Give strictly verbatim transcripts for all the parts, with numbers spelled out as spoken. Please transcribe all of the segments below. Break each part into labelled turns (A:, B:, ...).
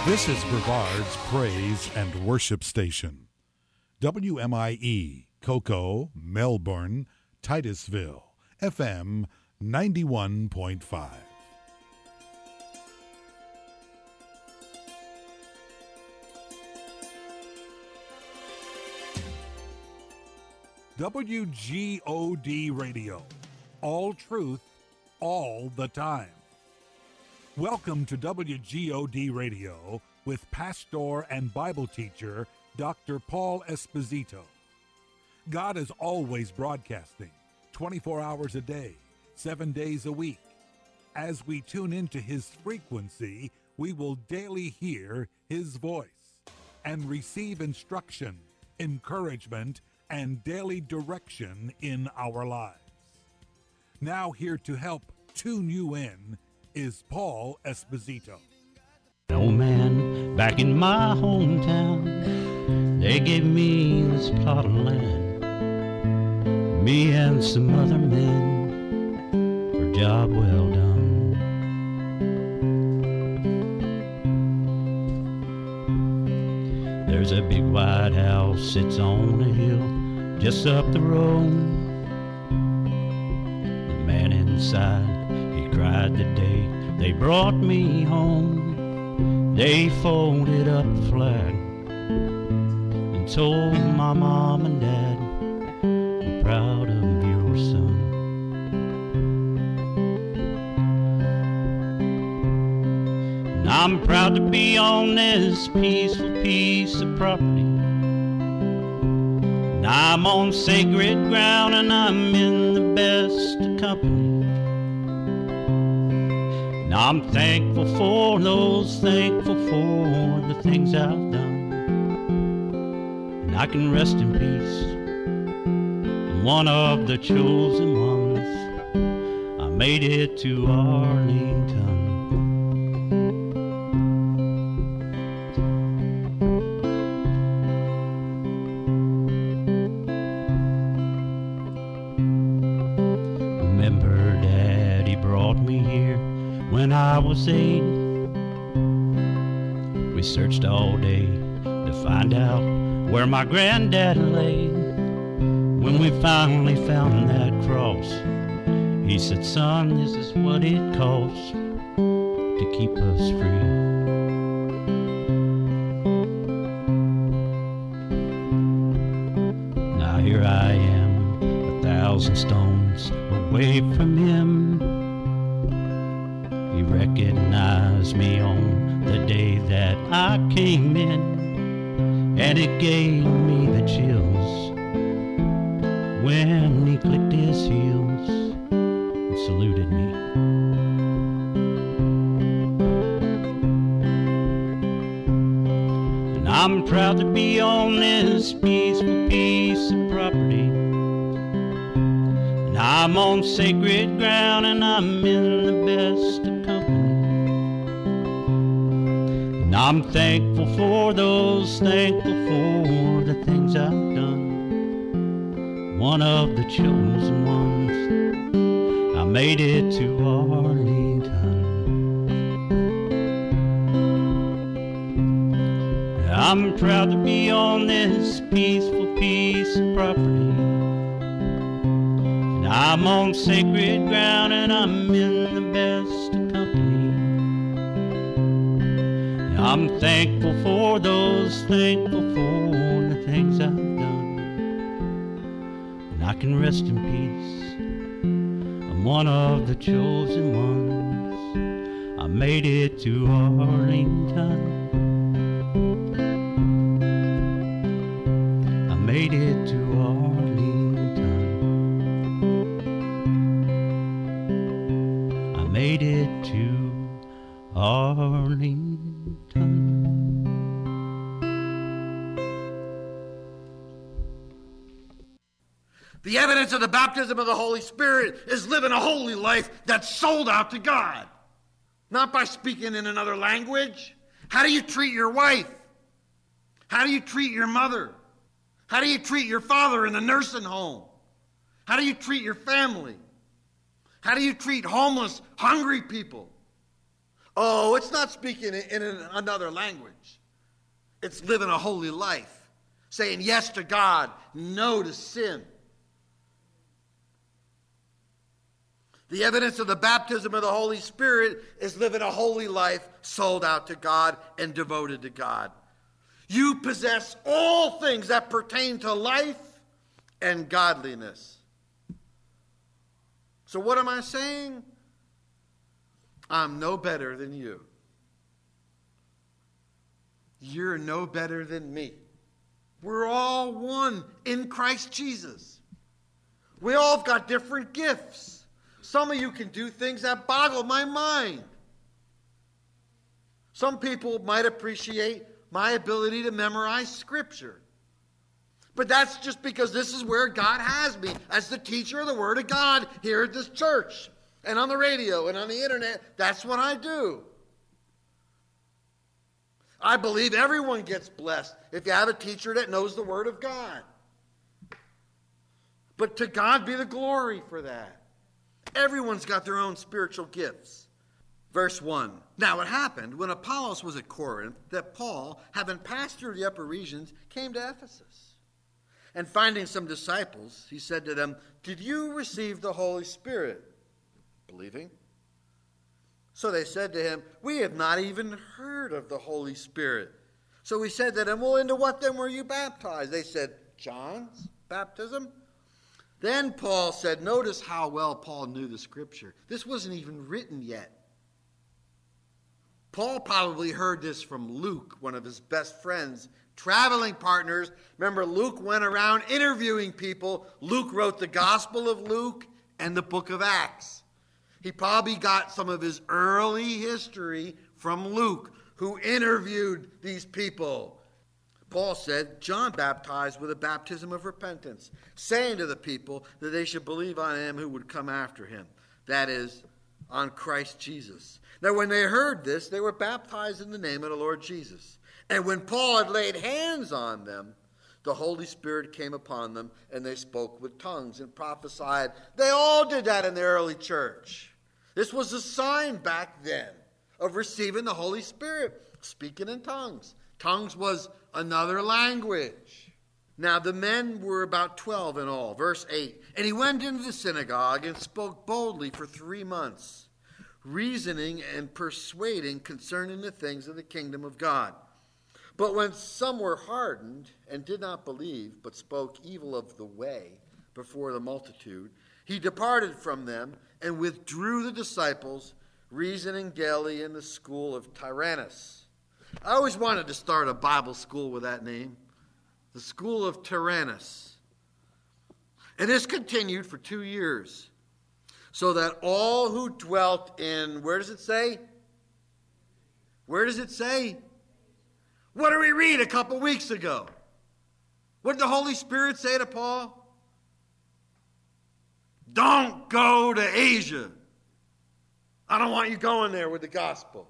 A: This is Brevard's Praise and Worship Station. W M I E, Cocoa, Melbourne, Titusville, F M ninety-one point five. W G O D Radio. All truth, all the time. Welcome to W G O D Radio with pastor and Bible teacher Doctor Paul Esposito. God is always broadcasting, twenty-four hours a day, seven days a week. As we tune into His frequency, we will daily hear His voice and receive instruction, encouragement, and daily direction in our lives. Now here to help tune you in is Paul Esposito.
B: Old man, back in my hometown, they gave me this plot of land, me and some other men, for a job well done. There's a big white house, sits on a hill just up the road. The man inside, he cried the day they brought me home. They folded up the flag and told my mom and dad, "I'm proud of your son." And I'm proud to be on this peaceful piece of property. And I'm on sacred ground and I'm in the best of company. I'm thankful for those, thankful for the things I've done. And I can rest in peace. I'm one of the chosen ones. I made it to Arlington. Remember, Daddy brought me here when I was eight. We searched all day to find out where my granddad lay. When we finally found that cross, he said, "Son, this is what it costs to keep us free." Now here I am, a thousand stones away from him. He recognized me on the day that I came in, and it gave me the chills when he clicked his heels and saluted me. And I'm proud to be on this peaceful piece of property. And I'm on sacred ground and I'm in the best of company. And I'm thankful for those, thankful for the things I've done. One of the chosen ones, I made it to Arlington. I'm proud to be on this peaceful piece of property. And I'm on sacred ground and I'm in the best of company. And I'm thankful for those, thankful for the things I've done. And I can rest in peace. I'm one of the chosen ones. I made it to Arlington. I made it to Arlington. I made it to Arlington.
C: The evidence of the baptism of the Holy Spirit is living a holy life that's sold out to God. Not by speaking in another language. How do you treat your wife? How do you treat your mother? How do you treat your father in the nursing home? How do you treat your family? How do you treat homeless, hungry people? Oh, it's not speaking in an, another language. It's living a holy life. Saying yes to God, no to sin. The evidence of the baptism of the Holy Spirit is living a holy life, sold out to God and devoted to God. You possess all things that pertain to life and godliness. So what am I saying? I'm no better than you. You're no better than me. We're all one in Christ Jesus. We all have got different gifts. Some of you can do things that boggle my mind. Some people might appreciate my ability to memorize Scripture. But that's just because this is where God has me, as the teacher of the Word of God here at this church and on the radio and on the internet. That's what I do. I believe everyone gets blessed if you have a teacher that knows the Word of God. But to God be the glory for that. Everyone's got their own spiritual gifts. Verse one. Now it happened when Apollos was at Corinth that Paul, having passed through the upper regions, came to Ephesus. And finding some disciples, he said to them, "Did you receive the Holy Spirit?" Believing. So they said to him, "We have not even heard of the Holy Spirit." So he said to them, "Well, into what then were you baptized?" They said, "John's baptism." Then Paul said, notice how well Paul knew the Scripture. This wasn't even written yet. Paul probably heard this from Luke, one of his best friends, traveling partners. Remember, Luke went around interviewing people. Luke wrote the Gospel of Luke and the book of Acts. He probably got some of his early history from Luke, who interviewed these people. Paul said, John baptized with a baptism of repentance, saying to the people that they should believe on him who would come after him, that is, on Christ Jesus. Now when they heard this, they were baptized in the name of the Lord Jesus. And when Paul had laid hands on them, the Holy Spirit came upon them, and they spoke with tongues and prophesied. They all did that in the early church. This was a sign back then of receiving the Holy Spirit, speaking in tongues. Tongues was another language. Now the men were about twelve in all. Verse eight. And he went into the synagogue and spoke boldly for three months, reasoning and persuading concerning the things of the kingdom of God. But when some were hardened and did not believe, but spoke evil of the way before the multitude, he departed from them and withdrew the disciples, reasoning daily in the school of Tyrannus. I always wanted to start a Bible school with that name, the school of Tyrannus. And this continued for two years, so that all who dwelt in, where does it say? Where does it say? What did we read a couple weeks ago? What did the Holy Spirit say to Paul? Don't go to Asia. I don't want you going there with the gospel.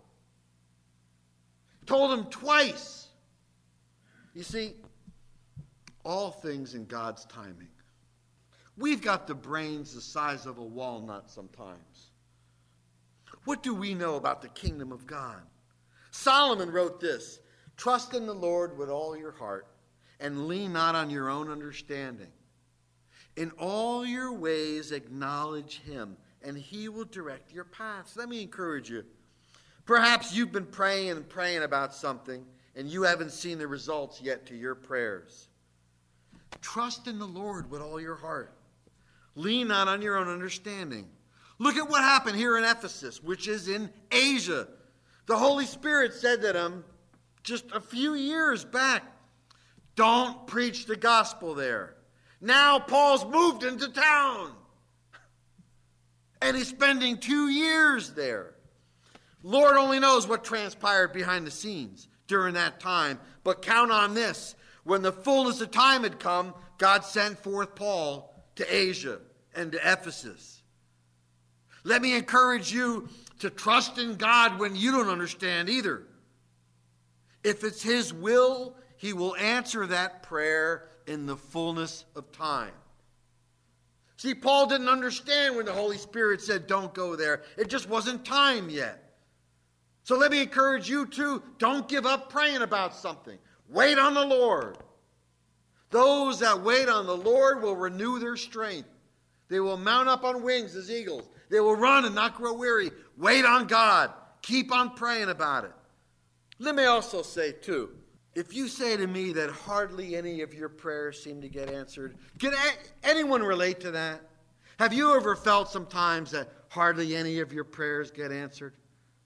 C: Told him twice. You see, all things in God's timing. We've got the brains the size of a walnut sometimes. What do we know about the kingdom of God? Solomon wrote this, trust in the Lord with all your heart and lean not on your own understanding. In all your ways acknowledge him, and he will direct your paths. Let me encourage you. Perhaps you've been praying and praying about something, and you haven't seen the results yet to your prayers. Trust in the Lord with all your heart. Lean not on your own understanding. Look at what happened here in Ephesus, which is in Asia. The Holy Spirit said to them just a few years back, don't preach the gospel there. Now Paul's moved into town, and he's spending two years there. Lord only knows what transpired behind the scenes during that time. But count on this. When the fullness of time had come, God sent forth Paul to Asia and to Ephesus. Let me encourage you to trust in God when you don't understand either. If it's his will, he will answer that prayer in the fullness of time. See, Paul didn't understand when the Holy Spirit said, don't go there. It just wasn't time yet. So let me encourage you too, don't give up praying about something. Wait on the Lord. Those that wait on the Lord will renew their strength. They will mount up on wings as eagles. They will run and not grow weary. Wait on God. Keep on praying about it. Let me also say too, if you say to me that hardly any of your prayers seem to get answered, can anyone relate to that? Have you ever felt sometimes that hardly any of your prayers get answered?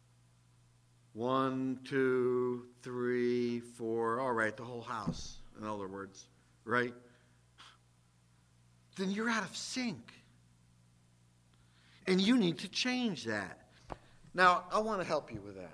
C: One, two, three, four. All right, the whole house, in other words, right? Then you're out of sync. And you need to change that. Now, I want to help you with that.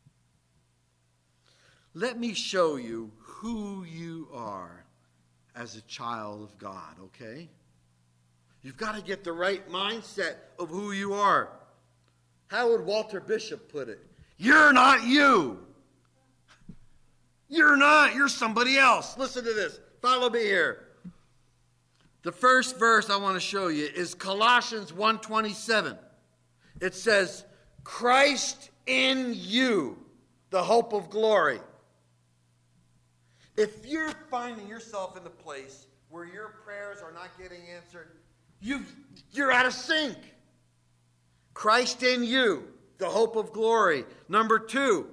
C: Let me show you who you are as a child of God, okay? You've got to get the right mindset of who you are. How would Walter Bishop put it? You're not you. You're not. You're somebody else. Listen to this. Follow me here. The first verse I want to show you is Colossians one twenty-seven. It says, Christ in you, the hope of glory. If you're finding yourself in the place where your prayers are not getting answered, you've, you're out of sync. Christ in you, the hope of glory. Number two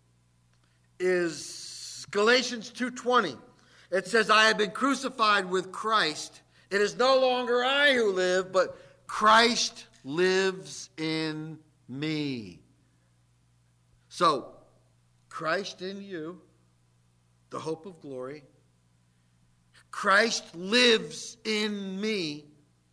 C: is Galatians two twenty. It says, I have been crucified with Christ. It is no longer I who live, but Christ lives in me. So, Christ in you, the hope of glory. Christ lives in me.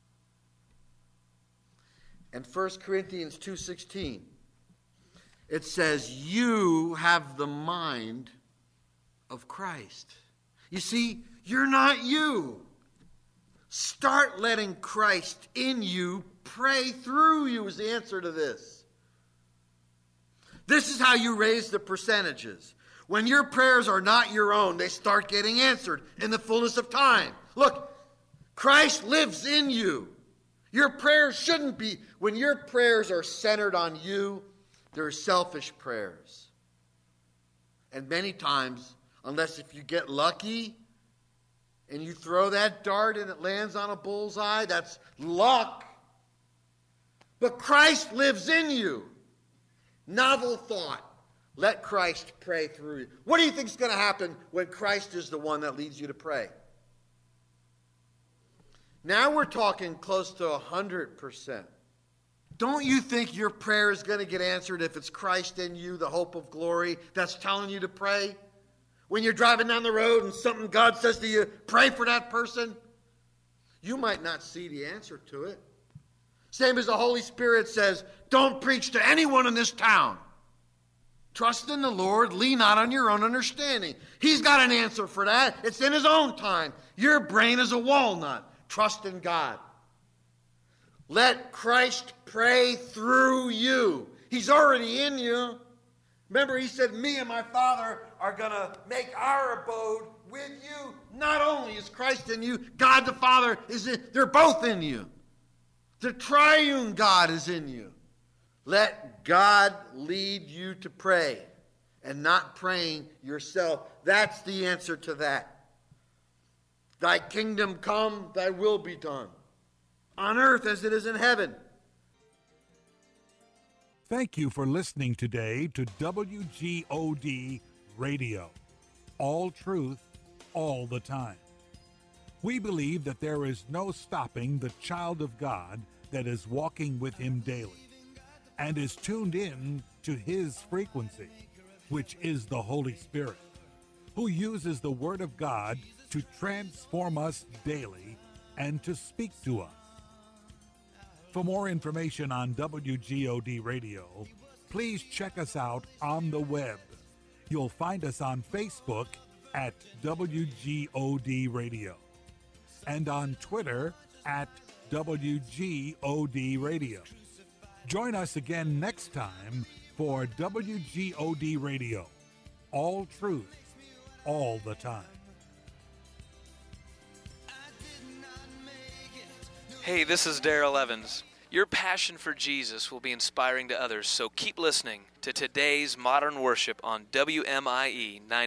C: And First Corinthians two sixteen, it says, you have the mind of Christ. You see, you're not you. Start letting Christ in you pray through you is the answer to this. This is how you raise the percentages. When your prayers are not your own, they start getting answered in the fullness of time. Look, Christ lives in you. Your prayers shouldn't be, when your prayers are centered on you, they're selfish prayers. And many times, unless if you get lucky and you throw that dart and it lands on a bullseye, that's luck. But Christ lives in you. Novel thought. Let Christ pray through you. What do you think is going to happen when Christ is the one that leads you to pray? Now we're talking close to one hundred percent. Don't you think your prayer is going to get answered if it's Christ in you, the hope of glory, that's telling you to pray? When you're driving down the road and something God says to you, pray for that person, you might not see the answer to it. Same as the Holy Spirit says, don't preach to anyone in this town. Trust in the Lord, lean not on your own understanding. He's got an answer for that. It's in his own time. Your brain is a walnut. Trust in God. Let Christ pray through you. He's already in you. Remember, he said, me and my Father are going to make our abode with you. Not only is Christ in you, God the Father is in, they're both in you. The triune God is in you. Let God lead you to pray and not praying yourself. That's the answer to that. Thy kingdom come, thy will be done, on earth as it is in heaven.
A: Thank you for listening today to W G O D Radio. All truth, all the time. We believe that there is no stopping the child of God that is walking with him daily and is tuned in to his frequency, which is the Holy Spirit, who uses the Word of God to transform us daily and to speak to us. For more information on W G O D Radio, please check us out on the web. You'll find us on Facebook at W G O D Radio and on Twitter at W G O D Radio. Join us again next time for W G O D Radio. All truth, all the time.
D: Hey, this is Daryl Evans. Your passion for Jesus will be inspiring to others, so keep listening to today's Modern Worship on W M I E ninety.